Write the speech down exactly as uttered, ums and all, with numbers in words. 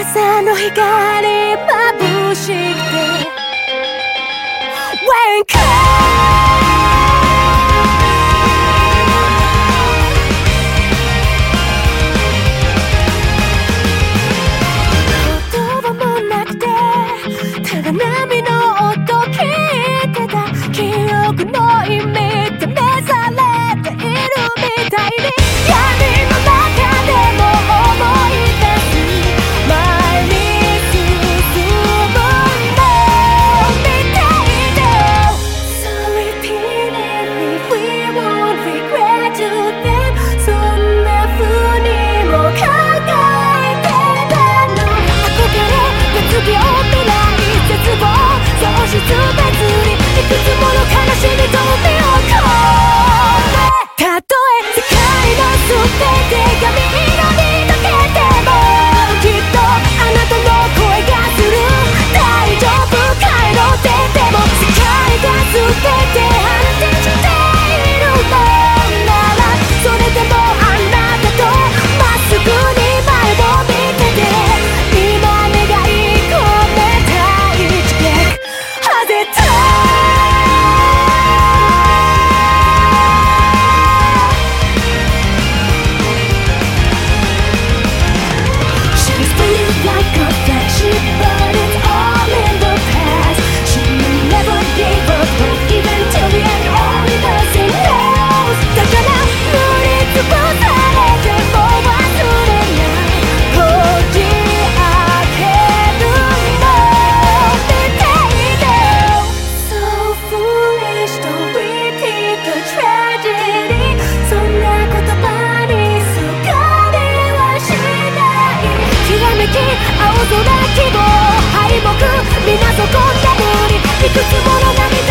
朝の光眩しくて When cry言葉もなくてただ波の音聞いてた記憶の意味で試されているみたいに闇の中でも思い出す前に進むのみたいだ So repeatedly we won't regret you then そんな風にも考えてたの憧れうつ病未来絶望喪失別にいくつもの悲しみと身を込めたとえ世界の全てが緑に溶けてもきっとあなたの声がする大丈夫帰ろうってでも世界が全て反転しているのならそれでもあなたとまっすぐに前を見てて今願い込めた一撃当てたShe's feeling like a flagship, but it's all in the past. She will never give up hope, even till the end. Only person knows. だから塗りつぶされても忘れないこじ開けるのみたいだ So foolish, don't repeat the tragedy. そんな言葉にすがりはしないきらめき青空希望敗北皆そこんな無理いくつもの涙